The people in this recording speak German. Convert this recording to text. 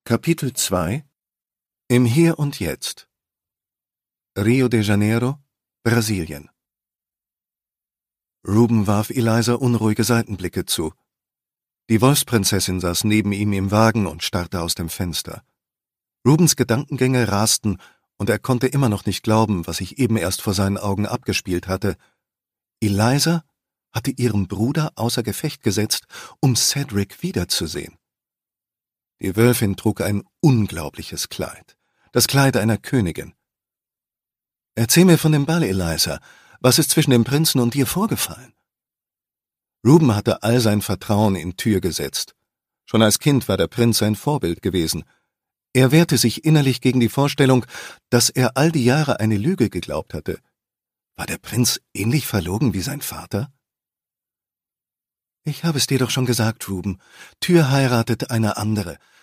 Kapitel 2 Im Hier und Jetzt. Rio de Janeiro, Brasilien. Ruben warf Eliza unruhige Seitenblicke zu. Die Wolfsprinzessin saß neben ihm im Wagen und starrte aus dem Fenster. Rubens Gedankengänge rasten, und er konnte immer noch nicht glauben, was sich eben erst vor seinen Augen abgespielt hatte. Eliza hatte ihren Bruder außer Gefecht gesetzt, um Cedric wiederzusehen. Die Wölfin trug ein unglaubliches Kleid, das Kleid einer Königin. »Erzähl mir von dem Ball, Eliza. Was ist zwischen dem Prinzen und dir vorgefallen?« Ruben hatte all sein Vertrauen in Tyr gesetzt. Schon als Kind war der Prinz sein Vorbild gewesen. Er wehrte sich innerlich gegen die Vorstellung, dass er all die Jahre eine Lüge geglaubt hatte. War der Prinz ähnlich verlogen wie sein Vater? »Ich habe es dir doch schon gesagt, Ruben. Tyr heiratet eine andere.